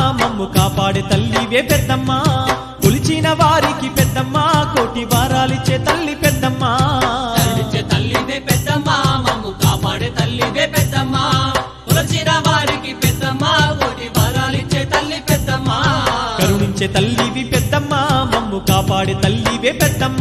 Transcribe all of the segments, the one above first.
మమ్ము కాపాడే తల్లివే పెద్దమ్మ కొలిచిన వారికి పెద్దమ్మ కోటి వారాలిచ్చే తల్లి పెద్దమ్మ తల్లిచ్చే తల్లివే పెద్దమ్మ మమ్ము కాపాడే తల్లివే పెద్దమ్మ కొలిచిన వారికి పెద్దమ్మ కోటి వారాలిచ్చే తల్లి పెద్దమ్మ కరుణించే తల్లివి పెద్దమ్మ మమ్ము కాపాడే తల్లివే పెద్దమ్మ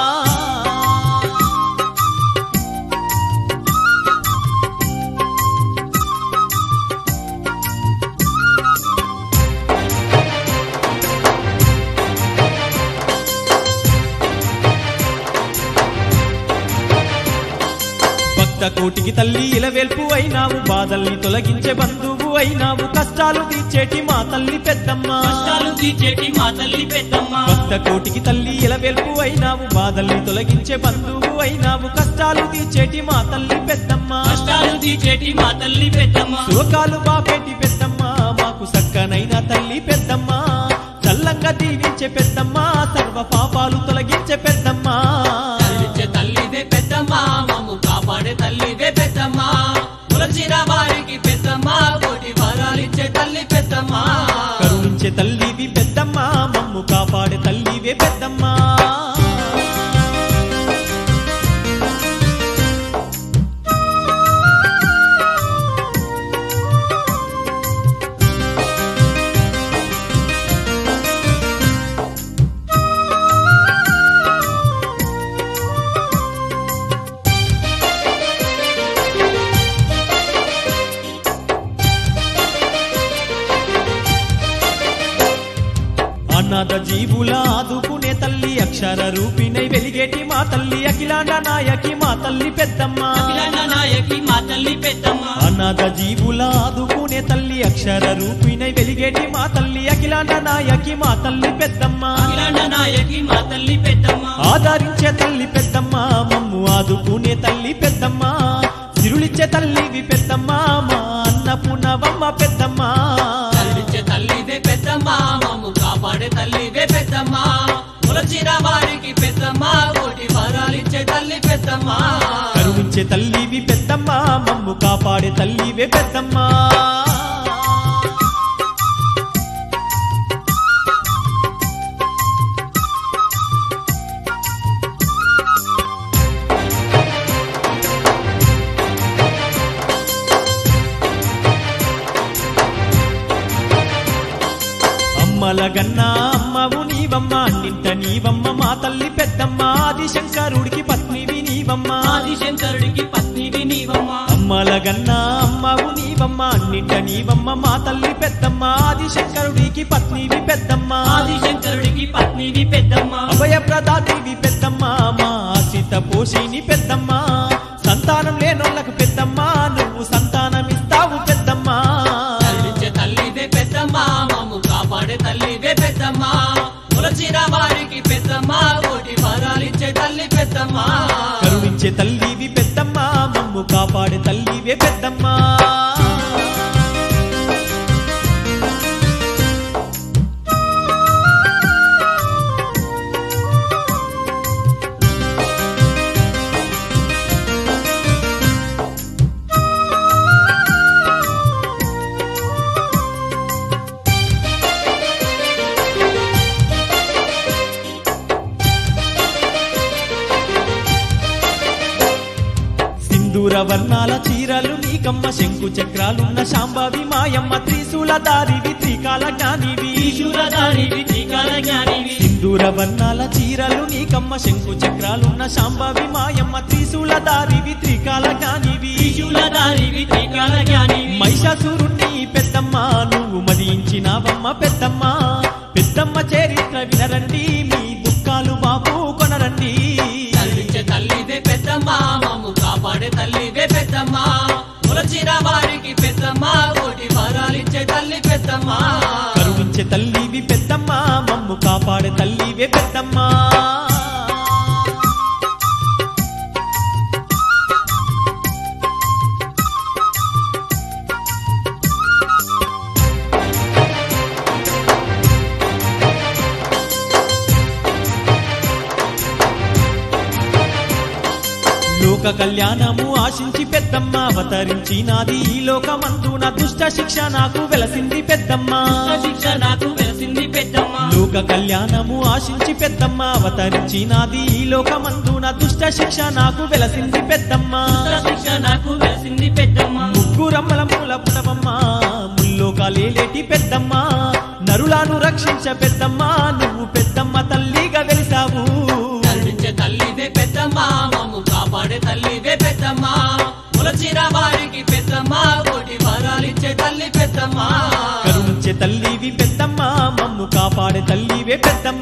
కోటికి తల్లి ఇలవేల్పు అయినావు బాధల్ని తొలగించే బంధువు అయినావు కష్టాలు తీర్చేటి మా తల్లి పెద్దమ్మ కష్టాలు తీర్చేటి మా తల్లి పెద్దమ్మ భక్త కోటికి తల్లి ఇలవేల్పు అయినావు బాధల్ని తొలగించే బంధువు అయినావు కష్టాలు తీర్చేటి మా తల్లి పెద్దమ్మ కష్టాలు తీర్చేటి మా తల్లి పెద్దమ్మ శోకాలు బాపేటి పెద్దమ్మ మాకు సక్కనైన తల్లి పెద్దమ్మ చల్లంగా దీవించే పెద్దమ్మ సర్వ పాపాలు తొలగించే పెద్దమ్మ తల్లిచ్చే తల్లివే పెద్దమ్మ మమ్ము కాపాడే తల్లివే పెద్దమ్మ కొలిచిన వారికి పెద్దమ్మ కోటి వరాలిచ్చే తల్లి పెద్దమ్మ కరుణించే తల్లివి పెద్దమ్మ మమ్ము కాపాడే తల్లివే పెద్దమ్మ అనాథ జీవుల ఆదుకునే తల్లి అక్షర రూపిణై వెలిగేటి మా తల్లి అఖిలాండ నాయకి మా తల్లి పెద్దమ్మ అఖిలాండ నాయకి మా తల్లి పెద్దమ్మ అనాథ జీవుల ఆదుకునే తల్లి అక్షర రూపిణై వెలిగేటి మా తల్లి అఖిలాండ నాయకి మా తల్లి పెద్దమ్మ అఖిలాండ నాయకి మా తల్లి పెద్దమ్మ ఆదరించే తల్లి పెద్దమ్మ మమ్ము ఆదుకునే తల్లి పెద్దమ్మ సిరులిచ్చే తల్లివి పెద్దమ్మ మా అన్నపూర్ణవమ్మ పెద్దమ్మ తల్లిచ్చే తల్లివే పెద్దమ్మ మమ్ము కాపాడే తల్లివే పెద్దమ్మ కొలిచిన వారికి పెద్దమ్మ కోటి వరాలిచ్చే తల్లి పెద్దమ్మ కరుణించే తల్లివి పెద్దమ్మ మమ్ము కాపాడే తల్లివే పెద్దమ్మ అమ్మలగన్నా అమ్మవు నీవమ్మ నింట నీవమ్మ మా తల్లి పెద్దమ్మ ఆదిశంకరుడికి పత్నివి నీవమ్మ ఆదిశంకరుడికి పత్నివి నీవమ్మ అమ్మలగన్నా అమ్మవు నీవమ్మ నింట నీవమ్మ మా తల్లి పెద్దమ్మ ఆదిశంకరుడికి పత్నివి పెద్దమ్మ ఆదిశంకరుడికి పత్నివి పెద్దమ్మ అభయ ప్రదాతివి పెద్దమ్మ మా ఆశిత పోషిని పెద్దమ్మ సంతానం లేనోళ్ళకు పెద్దమ్మ నువ్వు సంతానమిస్తావు పెద్దమ్మ తల్లిచ్చే తల్లివే పెద్దమ్మ మమ్ము కాపాడే తల్లివే పెద్దమ్మ కొలిచిన వారికి పెద్దమ్మ కోటి వరాలిచ్చే తల్లి పెద్దమ్మ కరుణించే తల్లివి పెద్దమ్మ మమ్ము కాపాడే తల్లివే పెద్దమ్మ సింధూర వర్ణాల చీరలు నీకమ్మ శంకు చక్రాలున్న శాంభవి మాయమ్మ త్రిశూల దారివి త్రికాల జ్ఞానివి త్రిశూలధారివి త్రికాల జ్ఞానివి సింధూర వర్ణాల చీరలు నీకమ్మ శంకు చక్రాలున్న శాంభవి మాయమ్మ త్రిశూల దారివి త్రికాల జ్ఞానివి త్రిశూలధారివి త్రికాల జ్ఞానివి మహిషాసురుణ్ణి పెద్దమ్మ నువ్వు మదించినావమ్మ పెద్దమ్మ పెద్దమ్మ చరిత్ర వినరండి మీ దుఃఖాలు బాబు కొనరండి తల్లిచ్చే తల్లివే పెద్దమ్మ మమ్ము కాపాడే తల్లివే పెద్దమ్మ కొలిచిన వారికి పెద్దమ్మ కోటి వరాలిచ్చే తల్లి పెద్దమ్మ కరుణించే తల్లివి పెద్దమ్మ మమ్ము కాపాడే తల్లివే పెద్దమ్మ లోక కళ్యాణము ఆశించి పెద్దమ్మ అవతరించినాది ఈ లోకమందున దుష్ట శిక్ష నాకు వెలసింది పెద్దమ్మ శిక్ష నాకు వెలసింది పెద్దమ్మ లోక కళ్యాణము ఆశించి పెద్దమ్మ అవతరించినాది ఈ లోకమందున దుష్ట శిక్ష నాకు వెలసింది పెద్దమ్మ శిక్ష నాకు వెలసింది పెద్దమ్మ ముగ్గురమ్మల మూల పుటవమ్మ ముల్లోకాలేటి పెద్దమ్మ నరులను రక్షించ పెద్దమ్మ నువ్వు పెద్దమ్మ తల్లిగా వెలిసావు కరుణించే తల్లివే పెద్దమ్మ మమ్ము కాపాడే తల్లివే పెద్దమ్మ కొలచిన వారికి పెద్దమ్మ కోటి వరాలిచ్చే తల్లి పెద్దమ్మ కరుణించే తల్లివి పెద్దమ్మ మమ్ము కాపాడే తల్లివే పెద్దమ్మ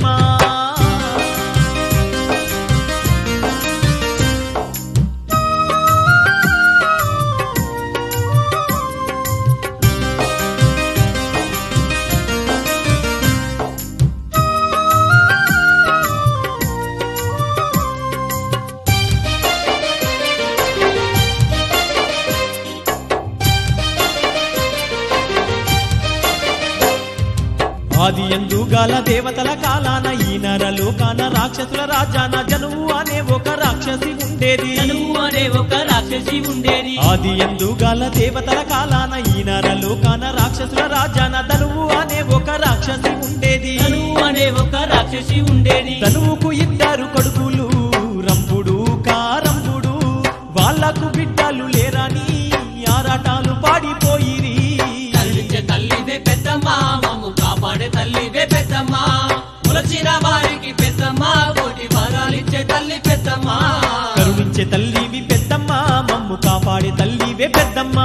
ఆది యందు గాల దేవతల కాలాన ఈ నరలోకాన రాక్షసుల రాజాన జనువు అనే ఒక రాక్షసి ఉండేది జనువు అనే ఒక రాక్షసి ఉండేది ఆది యందు గాల దేవతల కాలాన ఈ నరలోకాన రాక్షసుల రాజాన ధనువు అనే ఒక రాక్షసి ఉండేది జనువు అనే ఒక రాక్షసి ఉండేది ధనువుకు ఇద్దరు కొడుకులు రంపుడు కారంపుడు వాళ్లకు బిడ్డలు లేరని ఆరాటాలు పాడిపోయిరి కరుణించే తల్లివే పెద్దమ్మ మమ్ము కాపాడే తల్లివే పెద్దమ్మ కొలచిన వారికి పెద్దమ్మ కోటి వరాలిచ్చే తల్లి పెద్దమ్మ కరుణించే తల్లివి పెద్దమ్మ మమ్ము కాపాడే తల్లివే పెద్దమ్మ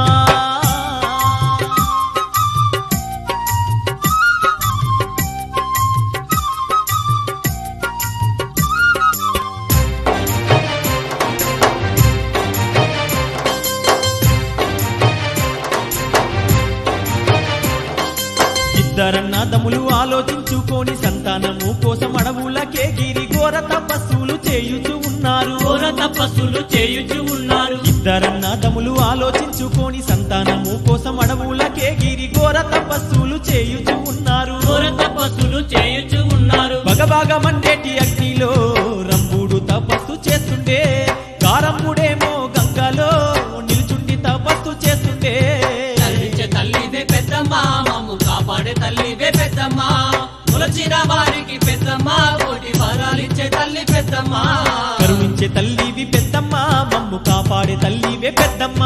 ఇద్దరన్నదములు ఆలోచించుకొని సంతానము కోసం అడవులకే గిరి ఘోర తపస్సులు చేయుచు ఉన్నారు ఘోర తపస్సులు చేయుచు ఉన్నారు ఇద్దరన్నదములు ఆలోచించుకొని సంతానము కోసం అడవులకే గిరి ఘోర తపస్సులు చేయుచు ఉన్నారు ఘోర తపస్సులు చేయుచు ఉన్నారు బగబాగ మండేటి అగ్నిలో రంభుడు తపస్సు చేస్తుండే కారంబుడేమో గంగలో నిల్చుండి తపస్సు చేస్తుండే కరుణించే తల్లివే పెద్దమ్మ మమ్ము కాపాడే తల్లివే పెద్దమ్మ కొలచిన వారికి పెద్దమ్మ కోటి వరాలిచ్చే తల్లి పెద్దమ్మ కరుణించే తల్లివి పెద్దమ్మ మమ్ము కాపాడే తల్లివే పెద్దమ్మ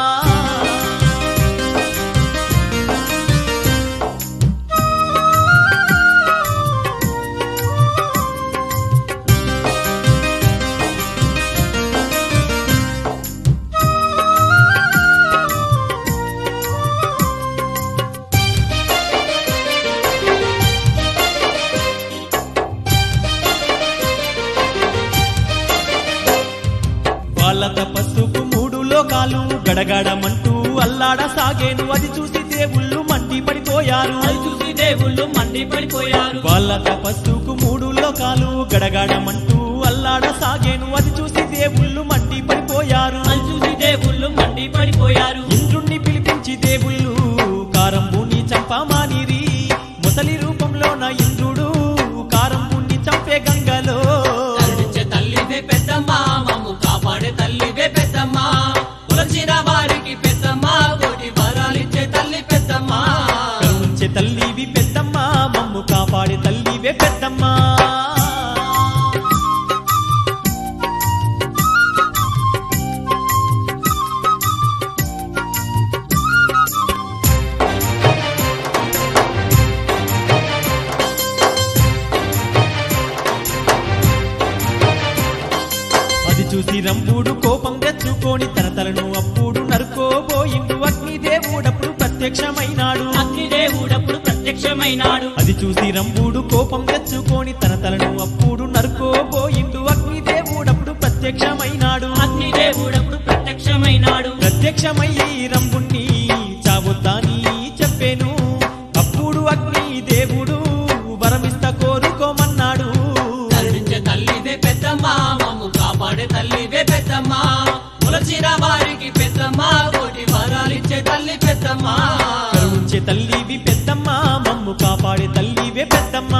వాళ్ళ తపస్సుకు మూడు లోకాలు గడగడమంటూ అల్లాడ సాగేను అది చూసి దేవుళ్ళు మండి పడిపోయారు అది చూసి దేవుళ్ళు మండి పడిపోయారు వాళ్ళ తపస్సుకు మూడు లోకాలు గడగడమంటూ అల్లాడ సాగేను అది చూసి దేవుళ్ళు మండి పడిపోయారు అది చూసి దేవుళ్ళు మండి పడిపోయారు ఇంద్రుణ్ణి పిలిపించి దేవుళ్ళు కారంబుని చంపమానిరి ముసలి రూపంలోన ఇంద్రుడు కారంబుని చంపే గంగలో కరుణించే తల్లివే పెద్దమ్మ మమ్ము కాపాడే తల్లివే పెద్దమ్మ కొలచిన వారికి పెద్దమ్మ కోటి వరాలిచ్చే తల్లి పెద్దమ్మ కరుణించే తల్లివి పెద్దమ్మ మమ్ము కాపాడే తల్లివే పెద్దమ్మ అది చూసి రంపుడు కోపం తెచ్చుకొని తన తలను అప్పుడు నరుకోబోయిండు అగ్నిదేవుడప్పుడు ప్రత్యక్షమైనాడు అగ్నిదేవుడప్పుడు ప్రత్యక్షమైనాడు అది చూసి రంపుడు కోపం తెచ్చుకొని తన తలను అప్పుడు నరుకోబోయిండు అగ్నిదేవుడప్పుడు ప్రత్యక్షమైనాడు అగ్నిదేవుడప్పుడు ప్రత్యక్షమైనాడు ప్రత్యక్షమయ్యి రంపుణ్ణి చావొద్దని చెప్పేను అప్పుడు అగ్ని దేవుడు వరమిస్త కోరుకోమన్నాడు కరుణించే తల్లివే పెద్దమ్మ మమ్ము కాపాడే తల్లివే పెద్దమ్మ కొలచిన వారికి పెద్దమ్మ కోటి వరాలిచ్చే తల్లి పెద్దమ్మ కరుణించే తల్లివి పెద్దమ్మ మమ్ము కాపాడే తల్లివే పెద్దమ్మ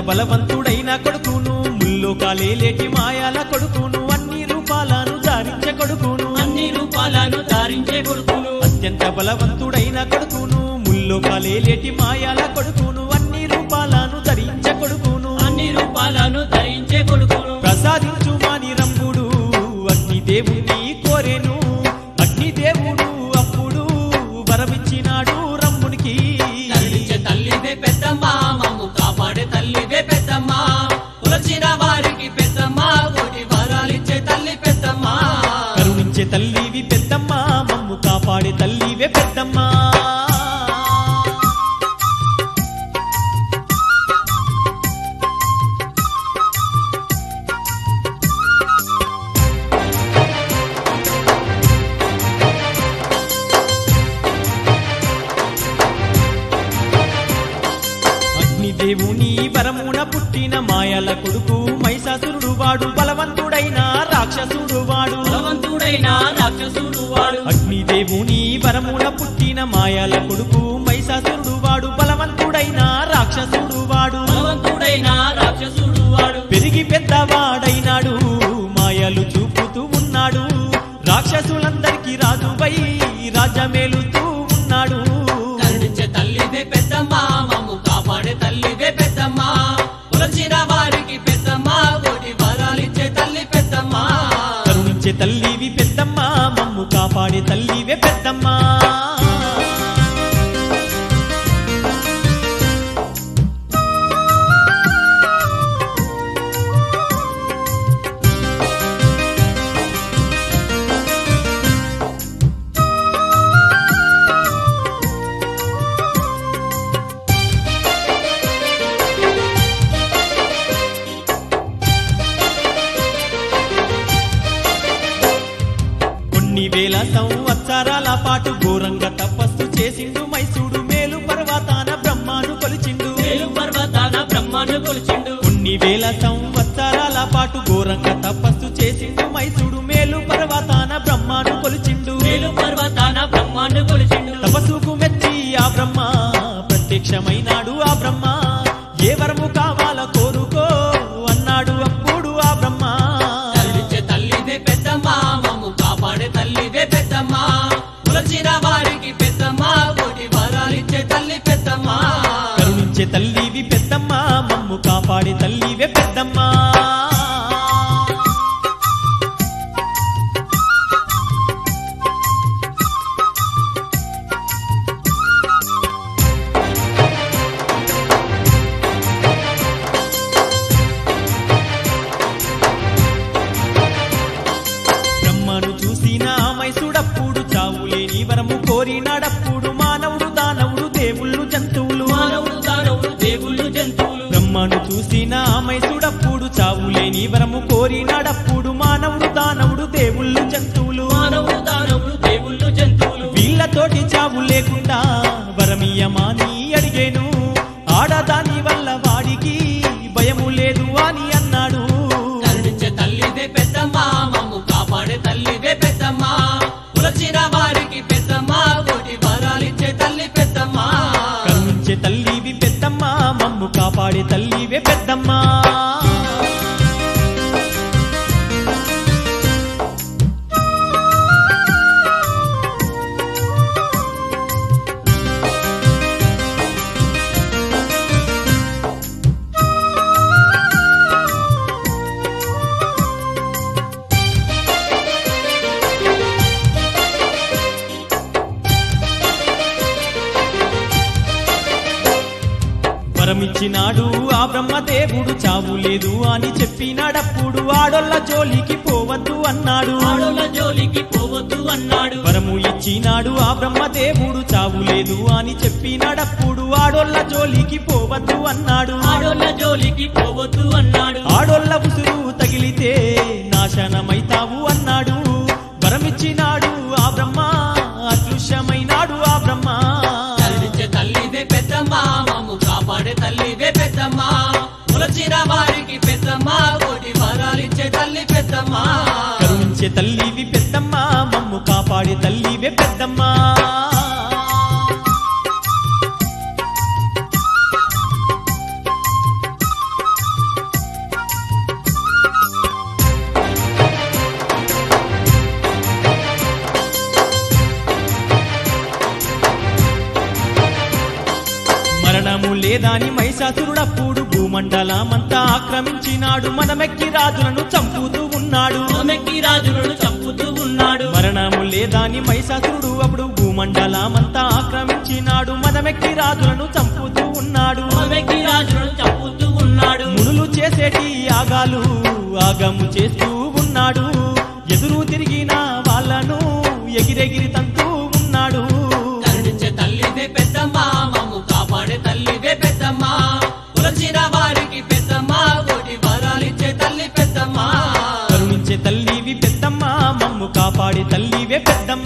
బలవంతుడైన కొడుకును ముల్లోకాలేటి మాయాల కొడుకును అన్ని రూపాలను ధారించే కొడుకును అన్ని రూపాలను ధారించే కొడుకును అత్యంత బలవంతుడైన కొడుకును ముల్లోకాలేటి మాయాల కొడుకును అన్ని రూపాలను ధరించే కొడుకును అన్ని రూపాలను ధరించే కొడుకును ప్రసాదించు మాని రంగుడు అగ్నిదేవుని కోరెను అగ్నిదేవుడు అప్పుడు వరమిచ్చినాడు రమ్మునికి కరుణించే తల్లివే పెద్దమ్మ మమ్ము కాపాడే తల్లివే పెద్దమ్మ కొలచిన వారికి పెద్దమ్మ కోటి వరాలిచ్చే తల్లి పెద్దమ్మ కరుణించే తల్లివి పెద్దమ్మ మమ్ము కాపాడే తల్లివే పెద్దమ్మ దేవుని వరమున పుట్టిన మాయల కొడుకు మహిషాసురుడు వాడు బలవంతుడైన రాక్షసుడు వాడు అగ్నిదేవుని వరమున పుట్టిన మాయల కొడుకు మహిషాసురుడు వాడు బలవంతుడైన రాక్షసుడు వాడు పెరిగి పెద్దవాడైనాడు మాయలు చూపుతూ ఉన్నాడు రాక్షసులందరికీ రాజుపై రాజ్యమేలుతూ ఉన్నాడు కరుణించే తల్లివే పెద్దమ్మ మమ్ము కాపాడే తల్లివే పెద్దమ్మ కొలచిన వారికి పెద్దమ్మ కోటి వరాలిచ్చే తల్లి పెద్దమ్మ కరుణించే తల్లివి పెద్దమ్మ మమ్ము కాపాడే తల్లివే పెద్దమ్మ కొన్ని వేల సంవత్సరాల పాటు ఘోరంగా తపస్సు చేసిండు మైసూడు మేలు పర్వతాన బ్రహ్మాను కొలిచిండు కొన్ని వేల సంవత్సరాల పాటు ఘోరంగా తపస్సు చేసిండు మైసూడు మేలు పర్వతాన బ్రహ్మాను కొలిచిండు తపస్సుకు మెచ్చి ఆ బ్రహ్మ ప్రత్యక్షమైనాడు ఆ బ్రహ్మ ఏ వరము కావాలో కోరుకో అన్నాడు అప్పుడు ఆ బ్రహ్మ కరుణించే తల్లివే పెద్దమ్మ మమ్ము కాపాడే తల్లివే పెద్దమ్మ కొలచిన వారికి పెద్దమ్మ కోటి వరాలిచ్చే తల్లి పెద్దమ్మ కరుణించే తల్లివి పెద్దమ్మ మమ్ము కాపాడే తల్లివే పెద్దమ్మ బ్రహ్మను చూసిన మైసూడప్పుడు చావులేని వరము కోరినాడప్పుడు మానవుడు దానవుడు దేవుళ్ళు జంతువులు బ్రహ్మను చూసిన మైసూడప్పుడు చావులేని వరము కోరినాడప్పుడు మానవుడు దానవుడు దేవుళ్ళు జంతువులు వీళ్ళతోటి చావు లేకుండా వరమీయమాని అడిగేను ఆడదాని వల్ల వాడికి భయము లేదు అని అన్నాడు కరుణించే తల్లివే పెద్దమ్మ మమ్ము కాపాడే తల్లివే పెద్దమ్మ కొలచిన వారికి పెద్దమ్మ కోటి వరాలిచ్చే తల్లి పెద్దమ్మ కరుణించే తల్లివి పెద్దమ్మ మమ్ము కాపాడే తల్లివే పెద్దమ్మ వరమిచ్చినాడు ఆ బ్రహ్మదేవుడు చావు లేదు అని చెప్పినాడప్పుడు ఆడోళ్ళ జోలికి పోవద్దు అన్నాడు వరము ఇచ్చినాడు ఆ బ్రహ్మదేవుడు చావు లేదు అని చెప్పినాడప్పుడు ఆడోళ్ళ జోలికి పోవద్దు అన్నాడు ఆడోళ్ళ ఉసురు తగిలితే నాశనమైతావు అన్నాడు వరమిచ్చినాడు ఆ బ్రహ్మ అదృశ్యమైనాడు ఆ బ్రహ్మ కరుణించే తల్లివే పెద్దమ్మ మమ్ము కాపాడే తల్లివే పెద్దమ్మ కొలచిన వారికి పెద్దమ్మ కోటి వరాలిచ్చే తల్లి పెద్దమ్మ కరుణించే తల్లివి పెద్దమ్మ మమ్ము కాపాడే తల్లివే పెద్దమ్మ లేదాని మహిషాసురుడప్పుడు భూమండలమంతా ఆక్రమించినాడు మనమెక్కి రాజులను చంపుతూ ఉన్నాడు మనమెక్కి రాజులను చంపుతూ ఉన్నాడు మరణము లేదాని మహిషాసురుడు అప్పుడు భూమండలమంతా ఆక్రమించినాడు మనమెక్కి రాజులను చంపుతూ ఉన్నాడు మనమెక్కి రాజులను చంపుతూ ఉన్నాడు మునులు చేసేటి యాగాలు ఆగము చేస్తూ ఉన్నాడు ఎదురు తిరిగిన వాళ్ళను ఎగిరెగిరి తంతూ ఉన్నాడు కరుణించే తల్లివే పెద్దమ్మ మమ్ము కాపాడే తల్లివే పెద్దమ్మ కొలచిన వారికి పెద్దమ్మ కోటి వరాలిచ్చే తల్లి పెద్దమ్మ కరుణించే తల్లివి పెద్దమ్మ మమ్ము కాపాడే తల్లివే పెద్దమ్మ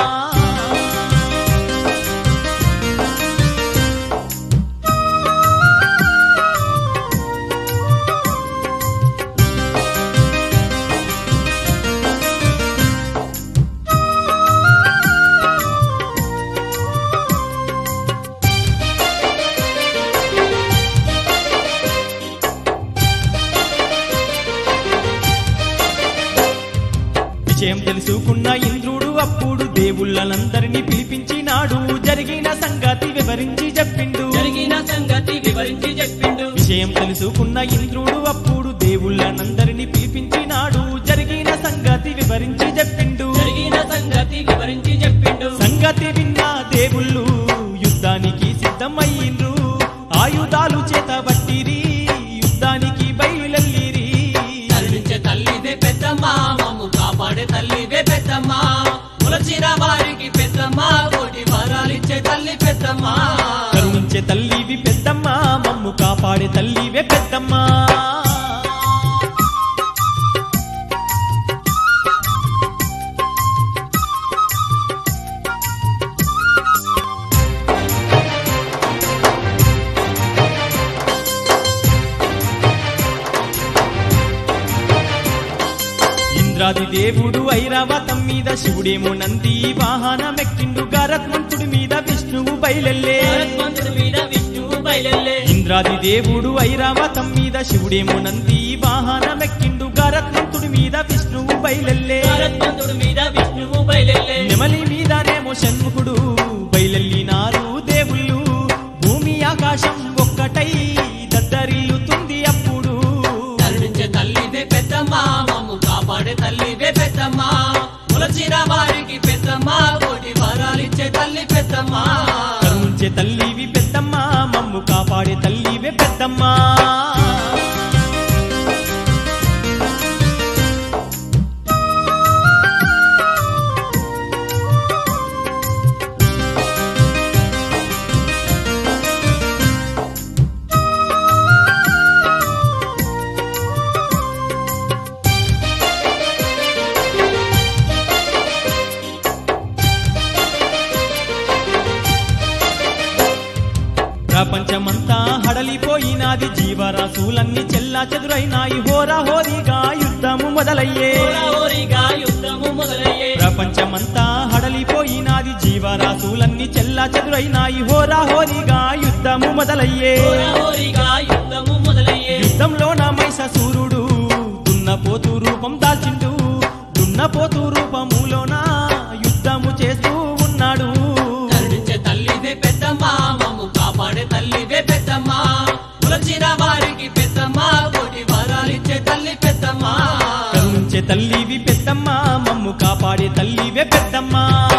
విషయం తెలుసుకున్న ఇంద్రుడు అప్పుడు దేవుళ్ళనందరినీ పిలిపించినాడు జరిగిన సంగతి వివరించి చెప్పిండు జరిగిన సంగతి వివరించి చెప్పిండు విషయం తెలుసుకున్న ఇంద్రుడు అప్పుడు దేవుళ్ళనందరినీ పిలిపించినాడు జరిగిన సంగతి వివరించి చెప్పిండు జరిగిన సంగతి వివరించి చెప్పిండు సంగతి విన్న దేవుళ్ళు యుద్ధానికి సిద్ధమయ్యిండ్రు ఆయుధాలు చేతబట్టిరి యుద్ధానికి బయలుల్లిరి కరుణించే తల్లివే పెద్దమ్మ మమ్ము కాపాడే తల్లివే పెద్దమ్మ కొలచిన వారికి పెద్దమ్మ కోటి వరాలిచ్చే తల్లి పెద్దమ్మ కరుణించే తల్లివి పెద్దమ్మ మమ్ము కాపాడే తల్లివే పెద్దమ్మ ఇంద్రాది దేవుడు ఐరావతం మీద శివుడేమో నంది వాహనమెక్కిండు గరత్మంతుడి మీద విష్ణువు బయలెల్లే గరుత్మంతుడి మీద విష్ణువు బయలెల్లే ఇంద్రాది దేవుడు ఐరావతం మీద శివుడేమో నంది వాహనమెక్కిండు గరత్మంతుడి మీద విష్ణువు బయలెల్లే గరుత్మంతుడి మీద విష్ణువు బయలెల్లే నెమలి మీదనేమో షణ్ముఖుడు బయలెల్లినారు దేవుళ్ళు భూమి ఆకాశం ఒక్కటై దద్దరిల్లుతుంది అప్పుడు కరుణించే తల్లివే పెద్దమ్మ మమ్ము కాపాడే తల్లివే పెద్దమ్మ కొలచిన వారికి పెద్దమ్మ కోటి వరాలిచ్చే తల్లి పెద్దమ్మ కరుణించే తల్లివి పెద్దమ్మ మమ్ము కాపాడే తల్లివే పెద్దమ్మ ప్రపంచమంతా హడలిపోయినాది జీవరాశులన్నీ చెల్లా చెదురైనాయి హోరాహోరీగా యుద్ధము మొదలయ్యే హోరాహోరీగా యుద్ధము మొదలయ్యే ప్రపంచమంతా హడలిపోయినాది జీవరాశులన్నీ చెల్లా చెదురైనాయి హోరాహోరీగా యుద్ధము మొదలయ్యే హోరాహోరీగా యుద్ధము మొదలయ్యే యుద్ధంలోన మహిషాసురుడు దున్నపోతు రూపం దాల్చిండు దున్నపోతు రూపములోన యుద్ధము చేస్తూ ఉన్నాడు కరుణించే తల్లివే పెద్దమ్మ మమ్ము కాపాడే తల్లివే పెద్దమ్మ కొలచిన వారికి పెద్దమ్మ కోటి వరాలిచ్చే తల్లి పెద్దమ్మ కరుణించే తల్లివి పెద్దమ్మ మమ్ము కాపాడే తల్లివే పెద్దమ్మ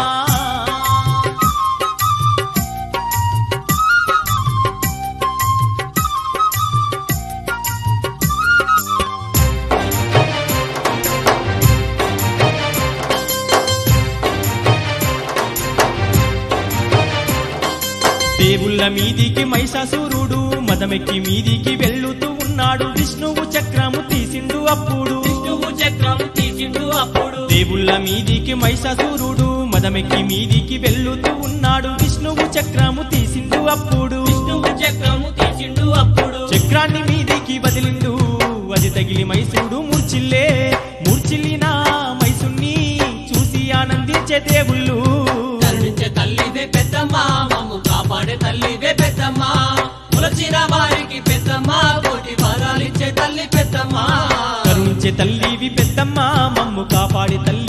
దేవుళ్ళ మీదికి మహిషాసురుడు మదమెక్కి మీదికి వెళ్ళుతూ ఉన్నాడు విష్ణువు చక్రము తీసిండు అప్పుడు విష్ణువు చక్రము తీసిండు అప్పుడు దేవుళ్ళ మీదికి మహిషాసురుడు మదమెక్కి మీదికి వెళ్ళుతూ ఉన్నాడు విష్ణువు చక్రము తీసిండు అప్పుడు విష్ణువు చక్రము తీసిండు అప్పుడు చక్రాన్ని మీదికి వదిలిండు అది తగిలి మైసూడు మూర్చిల్లిన మైసుని చూసి ఆనందించే దేవుళ్ళు కరుణించే తల్లివే పెద్దమ్మ మమ్ము కాపాడే తల్లివే పెద్దమ్మ కొలచిన వారికి పెద్దమ్మ కోటి వరాలిచ్చే తల్లి పెద్దమ్మ కరుణించే తల్లివి పెద్దమ్మ మమ్ము కాపాడే తల్లి